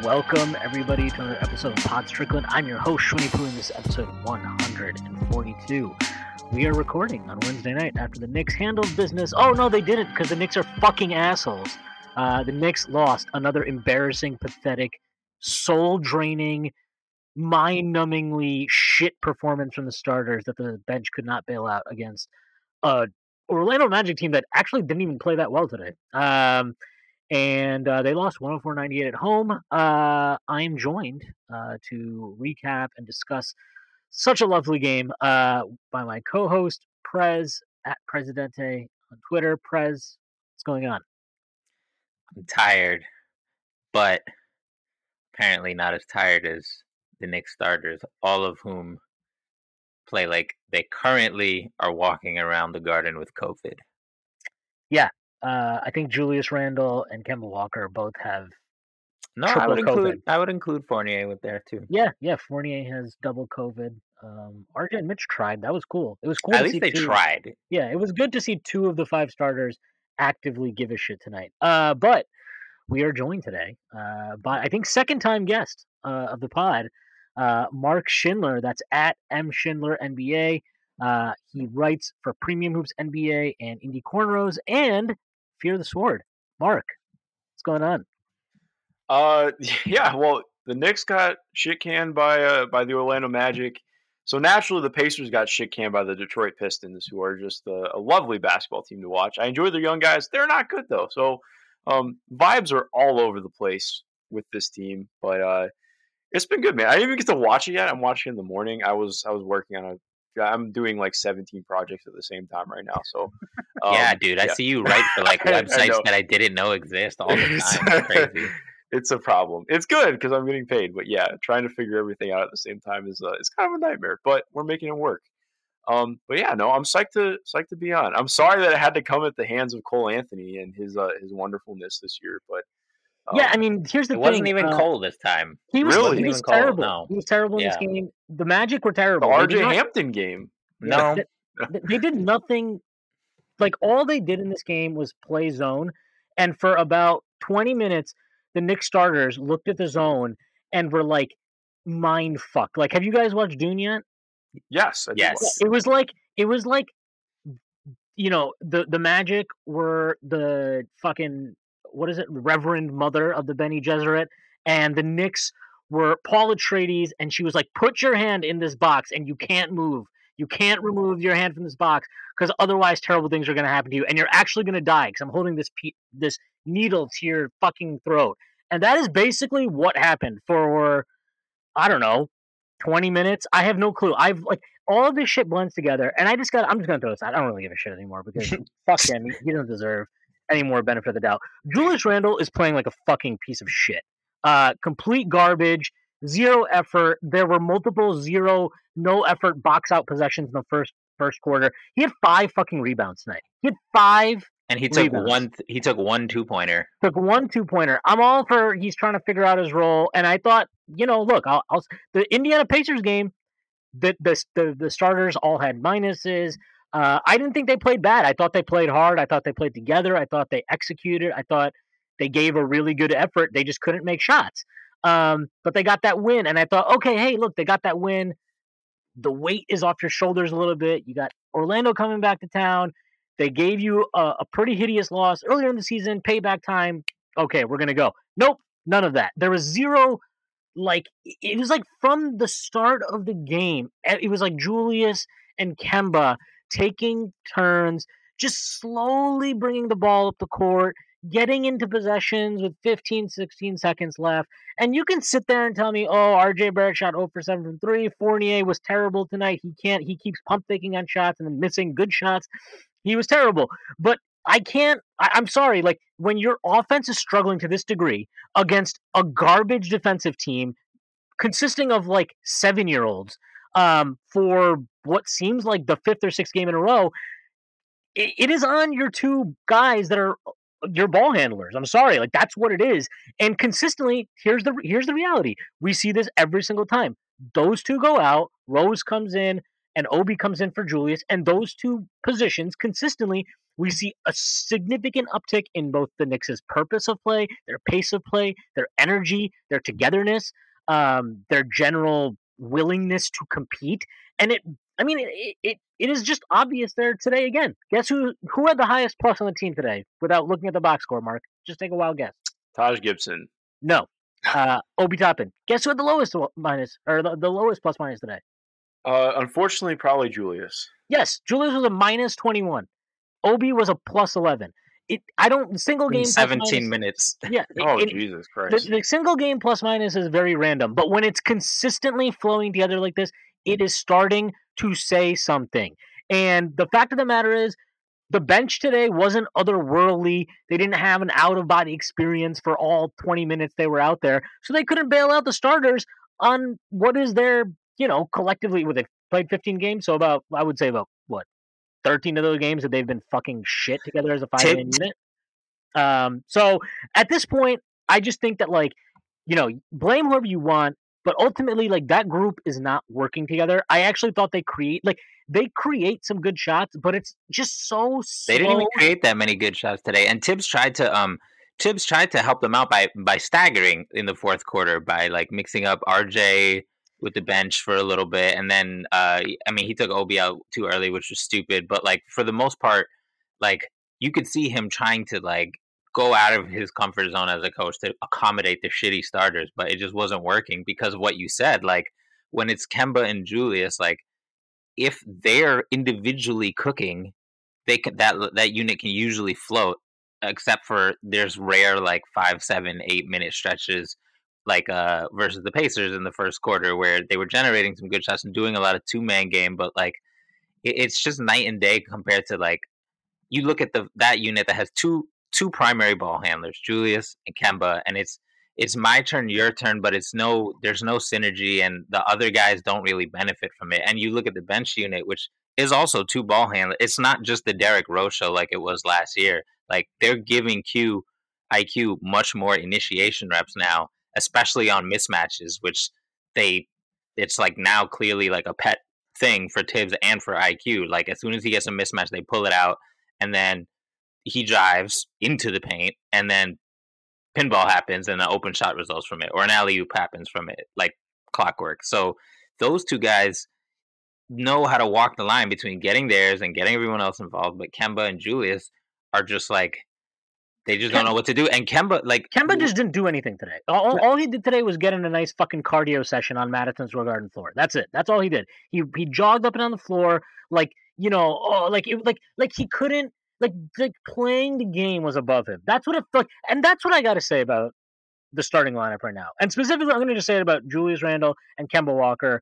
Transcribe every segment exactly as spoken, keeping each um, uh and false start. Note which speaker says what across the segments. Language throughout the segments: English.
Speaker 1: Welcome, everybody, to another episode of Pod Strickland. I'm your host, Shwinny Poo, and this is episode one hundred forty-two. We are recording on Wednesday night after the Knicks handled business. Oh, no, they didn't, because the Knicks are fucking assholes. Uh, the Knicks lost another embarrassing, pathetic, soul-draining, mind-numbingly shit performance from the starters that the bench could not bail out against a Orlando Magic team that actually didn't even play that well today. Um... And uh, they lost one oh four ninety-eight at home. Uh, I'm joined uh, to recap and discuss such a lovely game uh, by my co-host, Prez, at Presidente on Twitter. Prez, what's going on?
Speaker 2: I'm tired, but apparently not as tired as the Knicks starters, all of whom play like they currently are walking around the Garden with COVID.
Speaker 1: Yeah. Uh, I think Julius Randle and Kemba Walker both have.
Speaker 2: No, I would include COVID. I would include Fournier with there too.
Speaker 1: Yeah, yeah. Fournier has double COVID. Um, R J and Mitch tried. That was cool. It was cool.
Speaker 2: At
Speaker 1: to
Speaker 2: least
Speaker 1: see
Speaker 2: they
Speaker 1: two.
Speaker 2: tried.
Speaker 1: Yeah, it was good to see two of the five starters actively give a shit tonight. Uh, but we are joined today uh, by I think second time guest uh, of the pod, uh, Mark Schindler. That's at M Schindler N B A. Uh, he writes for Premium Hoops N B A and Indie Cornrows and Fear the Sword. Mark, what's going on?
Speaker 3: Uh, yeah, well, the Knicks got shit canned by uh, by the Orlando Magic. So naturally, the Pacers got shit canned by the Detroit Pistons, who are just a, a lovely basketball team to watch. I enjoy their young guys. They're not good, though. So um, vibes are all over the place with this team. But uh, it's been good, man. I didn't even get to watch it yet. I'm watching in the morning. I was I was working on a I'm doing like seventeen projects at the same time right now. So,
Speaker 2: um, yeah, dude, I yeah. see you write for like websites I that I didn't know exist all the time. It's crazy.
Speaker 3: It's a problem. It's good because I'm getting paid, but yeah, trying to figure everything out at the same time is uh, it's kind of a nightmare. But we're making it work. Um, but yeah, no, I'm psyched to psyched to be on. I'm sorry that it had to come at the hands of Cole Anthony and his uh, his wonderfulness this year, but.
Speaker 1: Um, yeah, I mean, here's the
Speaker 2: it
Speaker 1: thing.
Speaker 2: It wasn't even uh, Cole this time.
Speaker 1: He was,
Speaker 3: really?
Speaker 1: He was terrible. No. He was terrible in yeah. this game. The Magic were terrible.
Speaker 3: The R J not, Hampton game.
Speaker 2: No.
Speaker 1: They, they did nothing. Like, all they did in this game was play zone. And for about twenty minutes, the Knicks starters looked at the zone and were, like, mind fucked. Like, have you guys watched Dune yet?
Speaker 3: Yes. I
Speaker 2: yes.
Speaker 1: It was like, it was like, you know, the, the Magic were the fucking... what is it, Reverend Mother of the Bene Gesserit, and the Knicks were Paul Atreides, and she was like, put your hand in this box, and you can't move. You can't remove your hand from this box, because otherwise terrible things are going to happen to you, and you're actually going to die, because I'm holding this pe- this needle to your fucking throat. And that is basically what happened for, I don't know, twenty minutes? I have no clue. I've, like, all of this shit blends together, and I just got, I'm just going to throw this out. I don't really give a shit anymore, because fuck him. He doesn't deserve any more benefit of the doubt. Julius Randle is playing like a fucking piece of shit. Uh, complete garbage, zero effort. There were multiple zero, no effort box out possessions in the first first quarter. He had five fucking rebounds tonight. He had five,
Speaker 2: and he took
Speaker 1: rebounds.
Speaker 2: one. He took one two pointer.
Speaker 1: Took one two pointer. I'm all for he's trying to figure out his role. And I thought, you know, look, I'll, I'll the Indiana Pacers game. The the the, the starters all had minuses. Uh, I didn't think they played bad. I thought they played hard. I thought they played together. I thought they executed. I thought they gave a really good effort. They just couldn't make shots. Um, but they got that win, and I thought, okay, hey, look, they got that win. The weight is off your shoulders a little bit. You got Orlando coming back to town. They gave you a, a pretty hideous loss earlier in the season, payback time. Okay, we're going to go. Nope, none of that. There was zero, like, it was like from the start of the game, it was like Julius and Kemba taking turns, just slowly bringing the ball up the court, getting into possessions with fifteen, sixteen seconds left. And you can sit there and tell me, oh, R J Barrett shot zero for seven from three. Fournier was terrible tonight. He can't, he keeps pump faking on shots and then missing good shots. He was terrible. But I can't, I, I'm sorry, like, when your offense is struggling to this degree against a garbage defensive team consisting of like seven-year-olds, um, for what seems like the fifth or sixth game in a row, it, it is on your two guys that are your ball handlers. I'm sorry, like that's what it is. And consistently, here's the here's the reality. We see this every single time. Those two go out. Rose comes in, and Obi comes in for Julius, and those two positions consistently, we see a significant uptick in both the Knicks' purpose of play, their pace of play, their energy, their togetherness, um, their general willingness to compete. And it, I mean, it, it it is just obvious there today again. Guess who who had the highest plus on the team today without looking at the box score, Mark? Just take a wild guess.
Speaker 3: Taj Gibson.
Speaker 1: No. Uh, Obi Toppin. Guess who had the lowest minus, or the, the lowest plus minus today?
Speaker 3: Uh, unfortunately, probably Julius.
Speaker 1: Yes, Julius was a minus twenty-one. Obi was a plus eleven. It, I don't single game
Speaker 2: seventeen minutes.
Speaker 1: Yeah.
Speaker 3: Oh
Speaker 1: it,
Speaker 3: Jesus Christ!
Speaker 1: The, the single game plus minus is very random, but when it's consistently flowing together like this, it is starting to say something. And the fact of the matter is, the bench today wasn't otherworldly. They didn't have an out of body experience for all twenty minutes they were out there, so they couldn't bail out the starters on what is their, you know, collectively. Well, they played fifteen games, so about I would say about what. thirteen of those games that they've been fucking shit together as a five-man unit. Um, so at this point, I just think that, like, you know, blame whoever you want, but ultimately, like, that group is not working together. I actually thought they create, like, they create some good shots, but it's just so slow.
Speaker 2: They didn't even create that many good shots today. And Tibbs tried to, um, Tibbs tried to help them out by by staggering in the fourth quarter by like mixing up R J with the bench for a little bit, and then uh, I mean he took Obi out too early, which was stupid. But like for the most part, like you could see him trying to like go out of his comfort zone as a coach to accommodate the shitty starters, but it just wasn't working because of what you said. Like when it's Kemba and Julius, like if they're individually cooking, they can that that unit can usually float. Except for there's rare like five, seven, eight minute stretches like uh versus the Pacers in the first quarter where they were generating some good shots and doing a lot of two man game, but like it, it's just night and day compared to like you look at the that unit that has two two primary ball handlers, Julius and Kemba, and it's it's my turn, your turn, but it's no there's no synergy and the other guys don't really benefit from it. And you look at the bench unit, which is also two ball handlers. It's not just the Derrick Rose show like it was last year. Like they're giving Q I Q much more initiation reps now, especially on mismatches, which they it's like now clearly like a pet thing for Tibbs and for I Q. Like as soon as he gets a mismatch, they pull it out and then he drives into the paint and then pinball happens and an open shot results from it or an alley-oop happens from it, like clockwork. So those two guys know how to walk the line between getting theirs and getting everyone else involved, but Kemba and Julius are just like they just don't know what to do. And Kemba, like
Speaker 1: Kemba just didn't do anything today. All, all he did today was get in a nice fucking cardio session on Madison Square Garden floor. That's it. That's all he did. He he jogged up and down the floor like you know, oh, like it, like like he couldn't like like playing the game was above him. That's what it like, and that's what I got to say about the starting lineup right now. And specifically, I'm going to just say it about Julius Randle and Kemba Walker.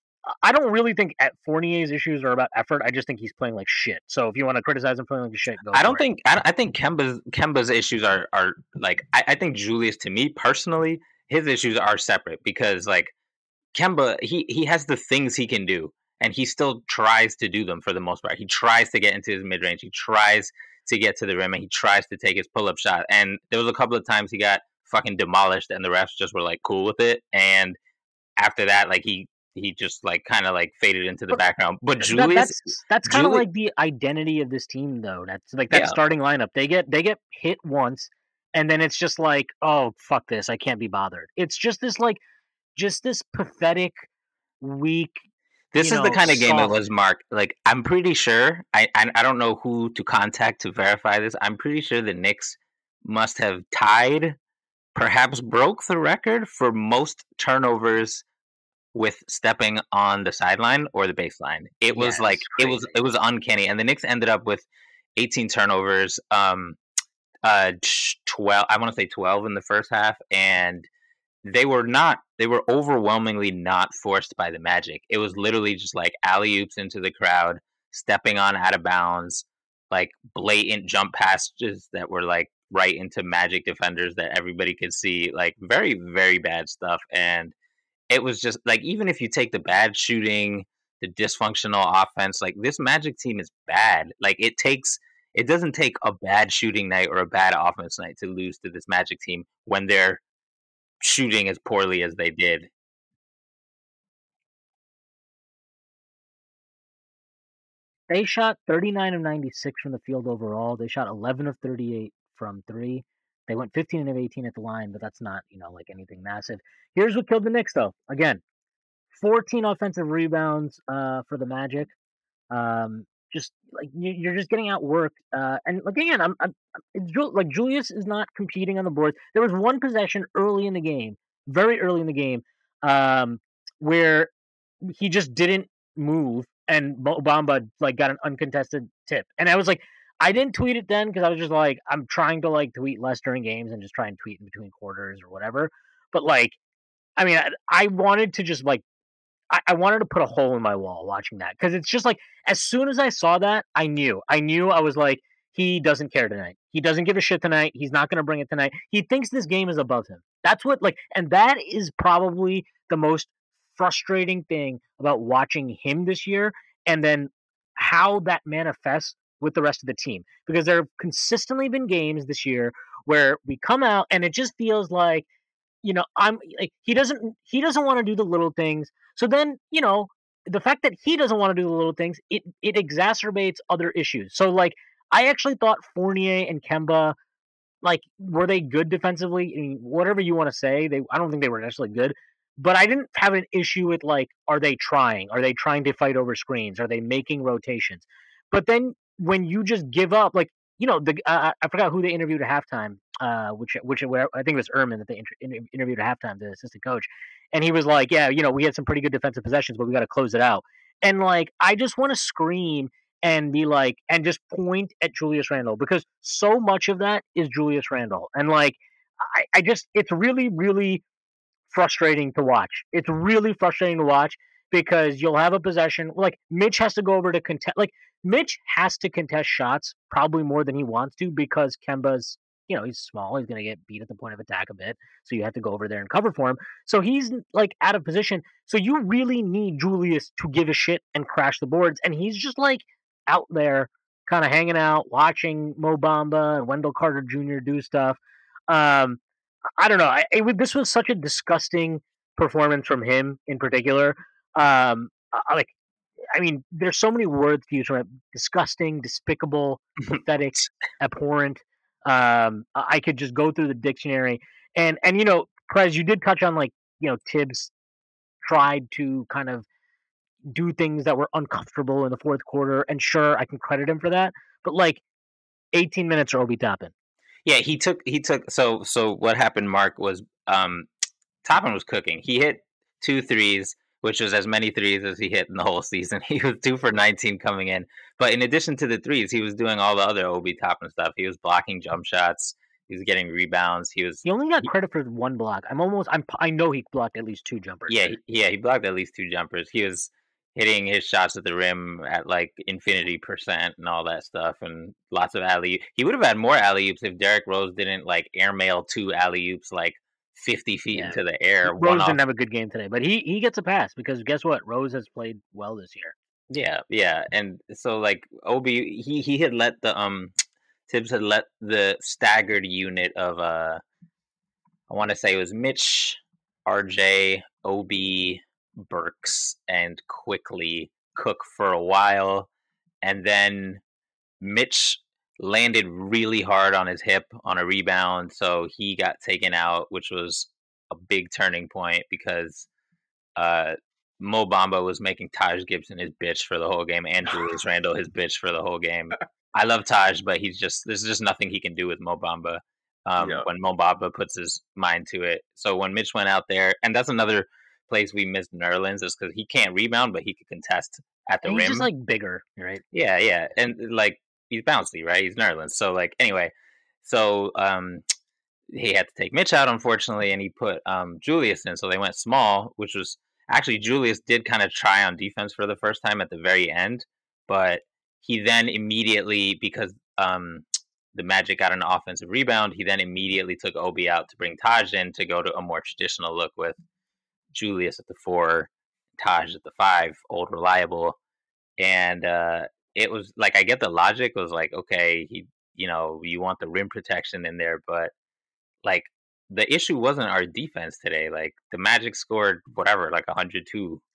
Speaker 1: I don't really think at Fournier's issues are about effort. I just think he's playing like shit. So if you want to criticize him playing like shit, go.
Speaker 2: I don't
Speaker 1: for
Speaker 2: think
Speaker 1: it.
Speaker 2: I, I think Kemba's Kemba's issues are are like I, I think Julius, to me personally, his issues are separate because like Kemba he he has the things he can do and he still tries to do them for the most part. He tries to get into his mid range. He tries to get to the rim and he tries to take his pull up shot. And there was a couple of times he got fucking demolished and the refs just were like cool with it. And after that, like he. He just like kind of like faded into the
Speaker 1: But
Speaker 2: background. But
Speaker 1: that,
Speaker 2: Julius,
Speaker 1: that's that's kind of
Speaker 2: Julius,
Speaker 1: like the identity of this team, though. That's like that
Speaker 2: Yeah.
Speaker 1: starting lineup. They get they get hit once, and then it's just like, oh fuck this, I can't be bothered. It's just this like, just this pathetic, weak.
Speaker 2: this
Speaker 1: you
Speaker 2: is the
Speaker 1: know,
Speaker 2: kind of game it
Speaker 1: soft-
Speaker 2: was, Mark. Like I'm pretty sure. I, I I don't know who to contact to verify this. I'm pretty sure the Knicks must have tied, perhaps broke the record for most turnovers with stepping on the sideline or the baseline. It was
Speaker 1: Yeah,
Speaker 2: like
Speaker 1: it's
Speaker 2: it was
Speaker 1: crazy.
Speaker 2: it was uncanny, and the Knicks ended up with eighteen turnovers. Um, uh, twelve. I want to say twelve in the first half, and they were not. They were overwhelmingly not forced by the Magic. It was literally just like alley oops into the crowd, stepping on out of bounds, like blatant jump passes that were like right into Magic defenders that everybody could see. Like very very bad stuff, and it was just like even if you take the bad shooting, the dysfunctional offense, like this Magic team is bad. Like it takes it doesn't take a bad shooting night or a bad offense night to lose to this Magic team when they're shooting as poorly as they did.
Speaker 1: They shot thirty-nine of ninety-six from the field overall. They shot eleven of thirty-eight from three. They went fifteen of eighteen at the line, but that's not, you know, like anything massive. Here's what killed the Knicks, though. Again, fourteen offensive rebounds uh, for the Magic. Um, just like you- you're just getting outworked. Uh, and like again, I'm, I'm it's Ju- like Julius is not competing on the board. There was one possession early in the game, very early in the game, um, where he just didn't move, and Mo Bamba like got an uncontested tip, and I was like, I didn't tweet it then because I was just like, I'm trying to like tweet less during games and just try and tweet in between quarters or whatever. But like, I mean, I, I wanted to just like I, I wanted to put a hole in my wall watching that because it's just like as soon as I saw that, I knew. I knew I was like, he doesn't care tonight. He doesn't give a shit tonight. He's not going to bring it tonight. He thinks this game is above him. That's what like, and that is probably the most frustrating thing about watching him this year, and then how that manifests with the rest of the team. Because there have consistently been games this year where we come out and it just feels like you know, I'm like he doesn't he doesn't want to do the little things. So then, you know, the fact that he doesn't want to do the little things, it it exacerbates other issues. So like I actually thought Fournier and Kemba, like, were they good defensively? I mean, whatever you want to say, they I don't think they were necessarily good. But I didn't have an issue with like, are they trying? Are they trying to fight over screens? Are they making rotations? But then when you just give up, like you know, the uh, I forgot who they interviewed at halftime, uh, which which where I think it was Ehrman that they inter- inter- interviewed at halftime, the assistant coach, and he was like, "Yeah, you know, we had some pretty good defensive possessions, but we got to close it out." And like, I just want to scream and be like, and just point at Julius Randle because so much of that is Julius Randle, and like, I, I just it's really really frustrating to watch. It's really frustrating to watch because you'll have a possession like Mitch has to go over to contest. Like Mitch has to contest shots probably more than he wants to because Kemba's you know he's small. He's gonna get beat at the point of attack a bit, so you have to go over there and cover for him. So he's like out of position. So you really need Julius to give a shit and crash the boards, and he's just like out there, kind of hanging out, watching Mo Bamba and Wendell Carter Junior do stuff. Um, I don't know. I, it, was- this was such a disgusting performance from him in particular. Um, I, like, I mean, there's so many words to use from it: disgusting, despicable, pathetic, abhorrent. Um, I I could just go through the dictionary, and and you know, Prez, you did touch on like you know Tibbs tried to kind of do things that were uncomfortable in the fourth quarter, and sure, I can credit him for that. But like, eighteen minutes or Obi Toppin.
Speaker 2: Yeah, he took he took so so what happened, Mark, was um Toppin was cooking. He hit two threes, which was as many threes as he hit in the whole season. He was two for nineteen coming in. But in addition to the threes, he was doing all the other Obi Toppin stuff. He was blocking jump shots. He was getting rebounds. He was
Speaker 1: He only got
Speaker 2: he-
Speaker 1: credit for one block. I'm almost. I'm. I know he blocked at least two jumpers.
Speaker 2: yeah,
Speaker 1: there.
Speaker 2: he, yeah, he blocked at least two jumpers. He was hitting his shots at the rim at like infinity percent and all that stuff, and lots of alley. He would have had more alley oops if Derrick Rose didn't like airmail two alley oops like fifty feet
Speaker 1: Yeah.
Speaker 2: into the air. one
Speaker 1: Rose
Speaker 2: off.
Speaker 1: didn't have a good game today, but he he gets a pass because guess what? Rose has played well this year.
Speaker 2: Yeah, yeah, and so like Obi, he he had let the um Tibbs had let the staggered unit of uh I want to say it was Mitch, R J, Obi, Burks, and Quickly cook for a while, and then Mitch landed really hard on his hip on a rebound, so he got taken out, which was a big turning point because uh, Mo Bamba was making Taj Gibson his bitch for the whole game, and Julius Randle his bitch for the whole game. I love Taj, but he's just there's just nothing he can do with Mo Bamba um,
Speaker 3: Yeah.
Speaker 2: when Mo Bamba puts his mind to it. So when Mitch went out there, and that's another place we missed Nerlens is because he can't rebound, but he could contest at the
Speaker 1: And he's
Speaker 2: rim.
Speaker 1: just like bigger, right?
Speaker 2: Yeah, yeah, and like he's bouncy, right? He's Nerlens. So like anyway, so um, he had to take Mitch out, unfortunately, and he put um, Julius in. So they went small, which was actually Julius did kind of try on defense for the first time at the very end, but he then immediately because um, the Magic got an offensive rebound, he then immediately took Obi out to bring Taj in to go to a more traditional look with Julius at the four, Taj at the five, old reliable. And uh, it was like I get the logic was like, okay, he you know, you want the rim protection in there, but like the issue wasn't our defense today. Like the Magic scored whatever, like one hundred two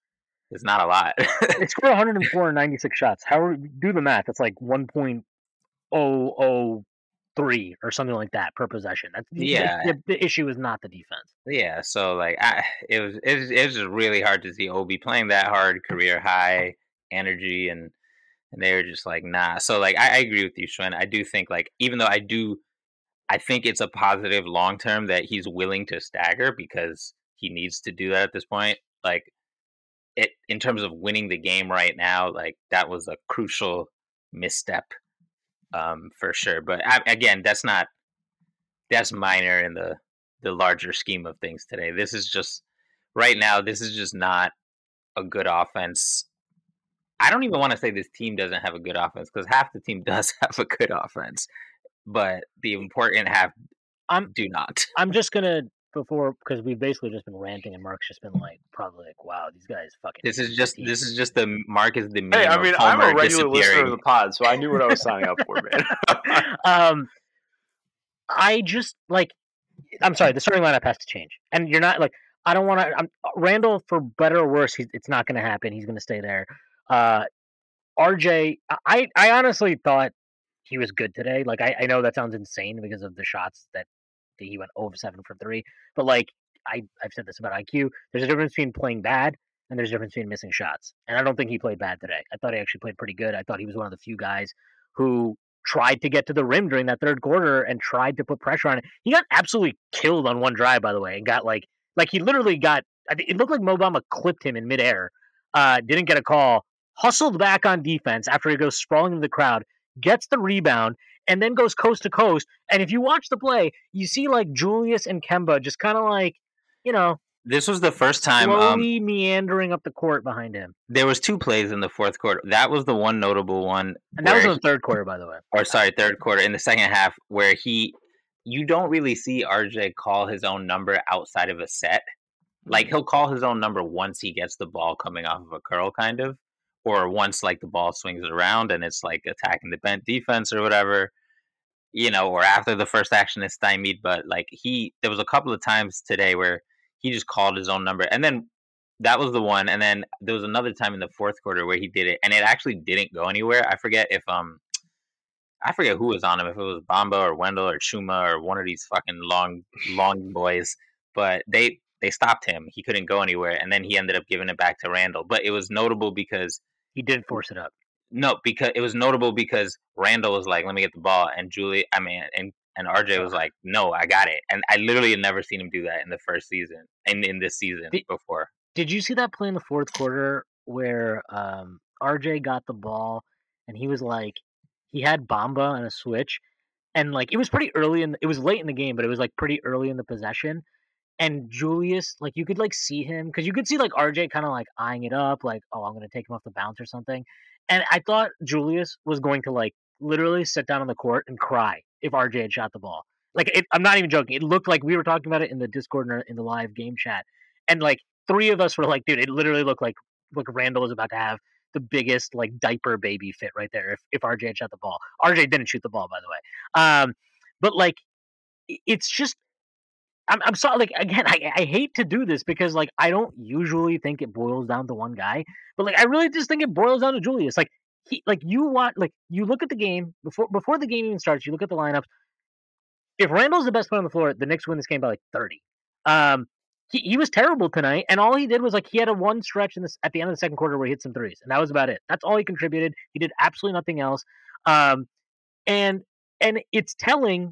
Speaker 2: It's not a lot.
Speaker 1: They scored one hundred four and ninety-six shots. How are, do the math? That's like one point oh oh three or something like that per possession. That's
Speaker 2: Yeah.
Speaker 1: The, the issue is not the defense.
Speaker 2: Yeah, so like I, it was it was, it was just really hard to see Obi playing that hard, career high energy, and and they were just like nah. So like I, I agree with you, Schwinn. I do think like even though I do, I think it's a positive long term that he's willing to stagger because he needs to do that at this point. Like it in terms of winning the game right now, like that was a crucial misstep um, for sure. But I, again, that's not that's minor in the the larger scheme of things today. This is just right now. This is just not a good offense. I don't even want to say this team doesn't have a good offense because half the team does have a good offense, but the important half
Speaker 1: I'm
Speaker 2: do not.
Speaker 1: I'm just gonna before because we've basically just been ranting and Mark's just been like probably like wow these guys fucking.
Speaker 2: This is just this is just the Mark is the meme.
Speaker 3: Hey, I mean
Speaker 2: of
Speaker 3: I'm a
Speaker 2: Homer
Speaker 3: regular listener of
Speaker 2: disappearing.
Speaker 3: the pod, so I knew what I was signing up for, man.
Speaker 1: um, I just like. I'm sorry, the starting lineup has to change, and you're not like I don't want to. Randall, for better or worse, he's, it's not going to happen. He's going to stay there. Uh, R J, I I honestly thought he was good today. Like I, I know that sounds insane because of the shots that, that he went zero of seven for three, but like I I've said this about I Q. There's a difference between playing bad and there's a difference between missing shots, and I don't think he played bad today. I thought he actually played pretty good. I thought he was one of the few guys who tried to get to the rim during that third quarter and tried to put pressure on it. He got absolutely killed on one drive, by the way, and got like like he literally got. I think it looked like Mo Bamba clipped him in midair. Uh, didn't get a call. Hustled back on defense after he goes sprawling into the crowd, gets the rebound, and then goes coast to coast. And if you watch the play, you see like Julius and Kemba just kind of like, you know,
Speaker 2: this was the first time
Speaker 1: slowly
Speaker 2: um,
Speaker 1: meandering up the court behind him.
Speaker 2: There was two plays in the fourth quarter. That was the one notable one,
Speaker 1: and that was in the third quarter, by the way.
Speaker 2: Or sorry, third quarter in the second half, where he, you don't really see R J call his own number outside of a set. Like he'll call his own number once he gets the ball coming off of a curl, kind of, or once like the ball swings around and it's like attacking the bent defense or whatever, you know, or after the first action is stymied. But like he, there was a couple of times today where he just called his own number, and then that was the one. And then there was another time in the fourth quarter where he did it, and it actually didn't go anywhere. I forget if um, I forget who was on him, if it was Bamba or Wendell or Chuma or one of these fucking long, long boys. But they they stopped him. He couldn't go anywhere, and then he ended up giving it back to Randall. But it was notable because
Speaker 1: he didn't force it up.
Speaker 2: No, because it was notable because Randall was like, "Let me get the ball," and Julie, I mean, and. And R J was like, "No, I got it." And I literally had never seen him do that in the first season and in this season did, before.
Speaker 1: Did you see that play in the fourth quarter where um, R J got the ball and he was like, he had Bamba on a switch, and like it was pretty early in, it was late in the game, but it was like pretty early in the possession. And Julius, like you could like see him because you could see like R J kind of like eyeing it up, like, oh, I'm gonna take him off the bounce or something. And I thought Julius was going to like literally sit down on the court and cry if R J had shot the ball. Like, it, I'm not even joking. It looked like we were talking about it in the Discord and in the live game chat. And, like, three of us were like, dude, it literally looked like like Randall was about to have the biggest, like, diaper baby fit right there if, if R J had shot the ball. R J didn't shoot the ball, by the way. Um, but, like, it's just – I'm, I'm sorry. Like, again, I, I hate to do this because, like, I don't usually think it boils down to one guy. But, like, I really just think it boils down to Julius. Like, He, like you want like you look at the game before before the game even starts. You look at the lineups. If Randall's the best player on the floor, the Knicks win this game by like thirty. Um, he, he was terrible tonight, and all he did was like he had a one stretch in this at the end of the second quarter where he hit some threes, and that was about it. That's all he contributed. He did absolutely nothing else. Um, and and it's telling.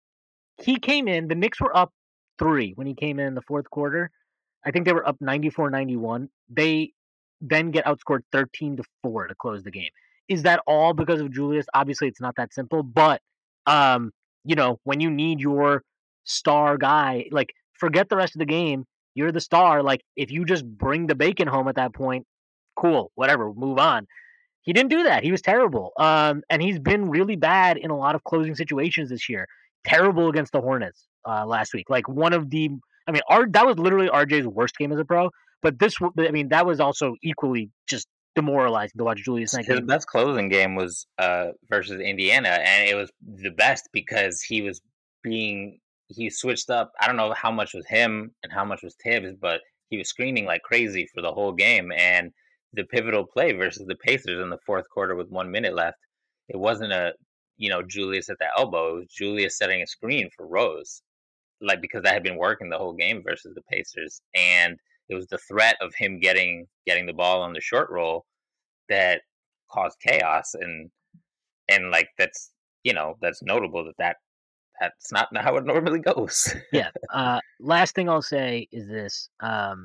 Speaker 1: He came in. The Knicks were up three when he came in, in the fourth quarter. I think they were up ninety-four ninety-one. They then get outscored thirteen to four to close the game. Is that all because of Julius? Obviously, it's not that simple, but um, you know, when you need your star guy, like forget the rest of the game. You're the star. Like if you just bring the bacon home at that point, cool, whatever, move on. He didn't do that. He was terrible. Um, and he's been really bad in a lot of closing situations this year. Terrible against the Hornets uh, last week. Like one of the, I mean, R, that was literally R J's worst game as a pro. But this, I mean, that was also equally just demoralizing to watch Julius.
Speaker 2: His game. Best closing game was uh, versus Indiana, and it was the best because he was being, he switched up. I don't know how much was him and how much was Tibbs, but he was screaming like crazy for the whole game. And the pivotal play versus the Pacers in the fourth quarter with one minute left, it wasn't a, you know, Julius at the elbow. It was Julius setting a screen for Rose, like, because that had been working the whole game versus the Pacers. And it was the threat of him getting getting the ball on the short roll that caused chaos. And, and like, that's, you know, that's notable that, that that's not how it normally goes.
Speaker 1: Yeah. Uh, last thing I'll say is this. Um,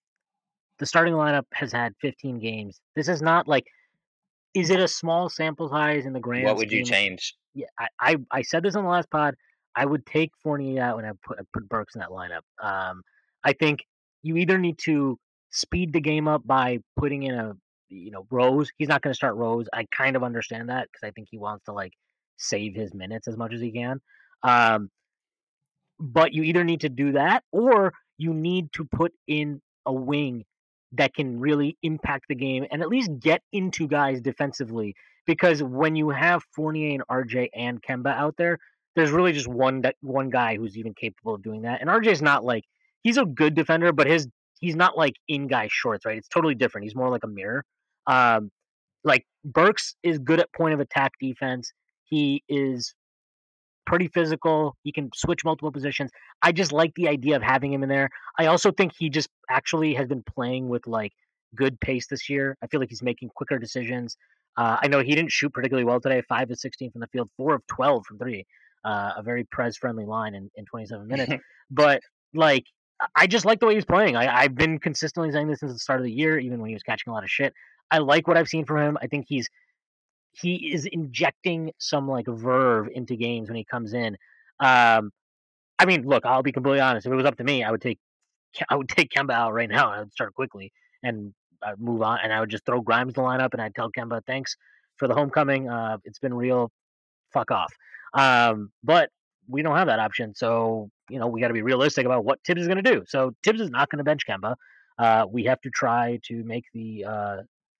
Speaker 1: the starting lineup has had fifteen games. This is not like, is it a small sample size in the grand
Speaker 2: What would you
Speaker 1: scheme?
Speaker 2: change?
Speaker 1: Yeah, I, I, I said this on the last pod. I would take Fournier out and I put I put Burks in that lineup. Um, I think you either need to speed the game up by putting in a you know Rose. He's not going to start Rose. I kind of understand that because I think he wants to like save his minutes as much as he can. Um, but you either need to do that or you need to put in a wing that can really impact the game and at least get into guys defensively. Because when you have Fournier and R J and Kemba out there, there's really just one one guy who's even capable of doing that. And R J's not like he's a good defender, but his he's not like in guy shorts, right? It's totally different. He's more like a mirror. Um, like Burks is good at point of attack defense. He is pretty physical. He can switch multiple positions. I just like the idea of having him in there. I also think he just actually has been playing with like good pace this year. I feel like he's making quicker decisions. Uh, I know he didn't shoot particularly well today, five of sixteen from the field, four of twelve from three, uh, a very Prez-friendly line in, in twenty-seven minutes. But, like, I just like the way he's playing. I, I've been consistently saying this since the start of the year, even when he was catching a lot of shit. I like what I've seen from him. I think he's he is injecting some, like, verve into games when he comes in. Um, I mean, look, I'll be completely honest. If it was up to me, I would take I would take Kemba out right now, and I would start quickly and I'd move on, and I would just throw Grimes in the lineup, and I'd tell Kemba, thanks for the homecoming. Uh, it's been real. Fuck off. Um, but we don't have that option, so you know we got to be realistic about what Tibbs is going to do. So Tibbs is not going to bench Kemba. Uh, we have to try to make the uh,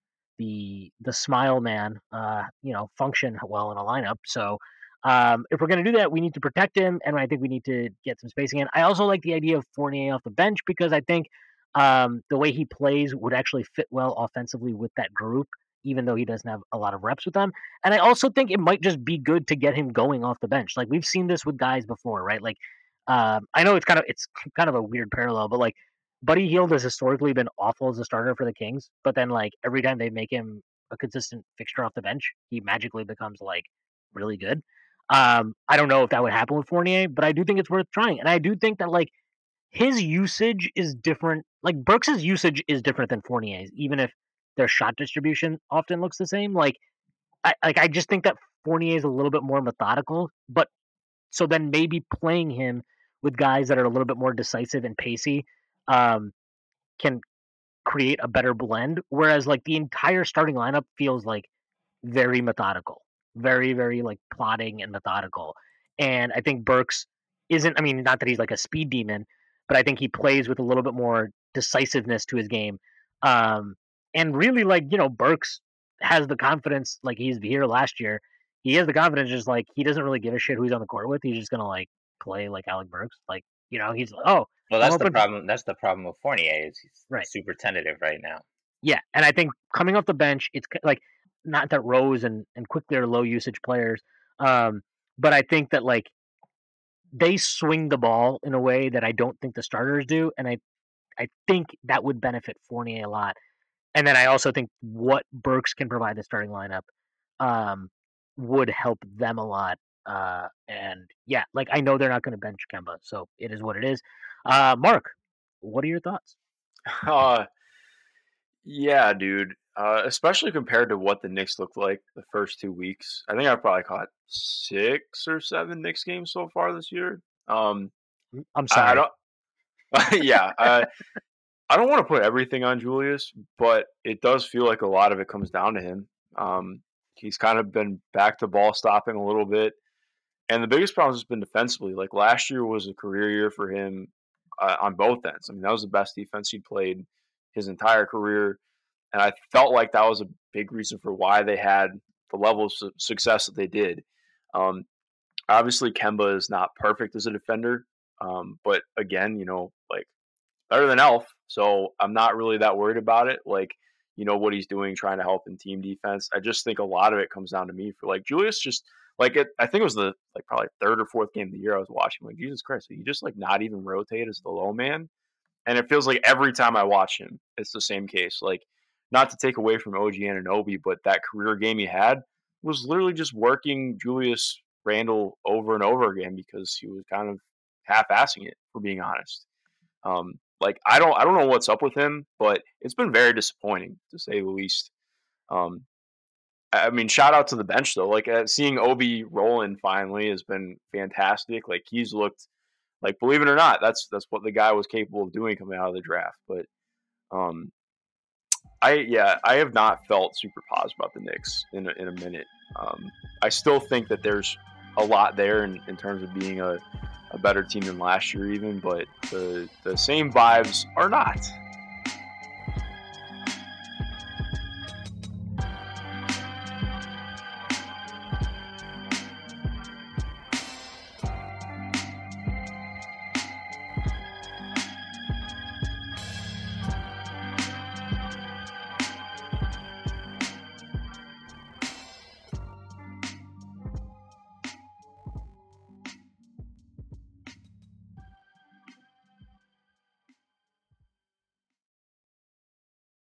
Speaker 1: the the smile man, uh, you know, function well in a lineup. So um, if we're going to do that, we need to protect him, and I think we need to get some spacing in. I also like the idea of Fournier off the bench because I think um, the way he plays would actually fit well offensively with that group, even though he doesn't have a lot of reps with them. And I also think it might just be good to get him going off the bench. Like we've seen this with guys before, right? Like um, I know it's kind of it's kind of a weird parallel, but like Buddy Hield has historically been awful as a starter for the Kings, but then like every time they make him a consistent fixture off the bench, he magically becomes like really good. Um, I don't know if that would happen with Fournier, but I do think it's worth trying. And I do think that like his usage is different. Like Burks' usage is different than Fournier's, even if their shot distribution often looks the same. Like I like I just think that Fournier is a little bit more methodical, but so then maybe playing him with guys that are a little bit more decisive and pacey um, can create a better blend. Whereas like the entire starting lineup feels like very methodical, very, very like plotting and methodical. And I think Burks isn't, I mean, not that he's like a speed demon, but I think he plays with a little bit more decisiveness to his game. Um, and really like, you know, Burks has the confidence, like he's here last year. He has the confidence just like he doesn't really give a shit who he's on the court with. He's just gonna like play like Alec Burks. Like, you know, he's like, oh,
Speaker 2: well, that's the problem. That's the problem with Fournier is he's
Speaker 1: right.
Speaker 2: super tentative right now.
Speaker 1: Yeah, and I think coming off the bench, it's like not that Rose and and quickly are low usage players, um, but I think that like they swing the ball in a way that I don't think the starters do, and I I think that would benefit Fournier a lot. And then I also think what Burks can provide the starting lineup um, would help them a lot. Uh, and yeah, like I know they're not going to bench Kemba, so it is what it is. Uh, Mark, what are your thoughts?
Speaker 3: Uh, yeah, dude. Uh, especially compared to what the Knicks looked like the first two weeks. I think I've probably caught six or seven Knicks games so far this year. Um,
Speaker 1: I'm sorry.
Speaker 3: I, I don't, yeah, I, I don't want to put everything on Julius, but it does feel like a lot of it comes down to him. Um, he's kind of been back to ball stopping a little bit. And the biggest problem has been defensively. Like last year was a career year for him uh, on both ends. I mean, that was the best defense he'd played his entire career. And I felt like that was a big reason for why they had the level of su- success that they did. Um, obviously, Kemba is not perfect as a defender. Um, but again, you know, like better than Elf. So I'm not really that worried about it. Like you know, what he's doing, trying to help in team defense. I just think a lot of it comes down to me for like Julius just like it. I think it was the like probably third or fourth game of the year I was watching. Like Jesus Christ, you just like not even rotate as the low man, and it feels like every time I watch him, it's the same case. Like not to take away from O G Anunoby, but that career game he had was literally just working Julius Randle over and over again because he was kind of half-assing it, for being honest. Um, like I don't, I don't know what's up with him, but it's been very disappointing to say the least. Um, I mean, shout out to the bench though. Like uh, seeing Obi rolling finally has been fantastic. Like he's looked like, believe it or not, that's that's what the guy was capable of doing coming out of the draft. But um, I yeah, I have not felt super positive about the Knicks in a, in a minute. Um, I still think that there's a lot there in, in terms of being a, a better team than last year even, but the the same vibes are not.